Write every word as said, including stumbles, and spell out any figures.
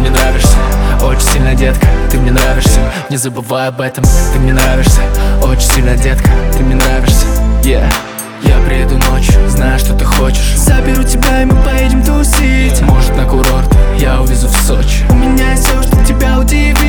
мне нравишься очень сильно, детка, ты мне нравишься. Не забывай об этом, ты мне нравишься очень сильно, детка, ты мне нравишься. Yeah. Я приеду ночью, знаю, что ты хочешь. Заберу тебя и мы поедем тусить. Может, на курорт, я увезу в Сочи. У меня есть все, чтобы тебя удивить.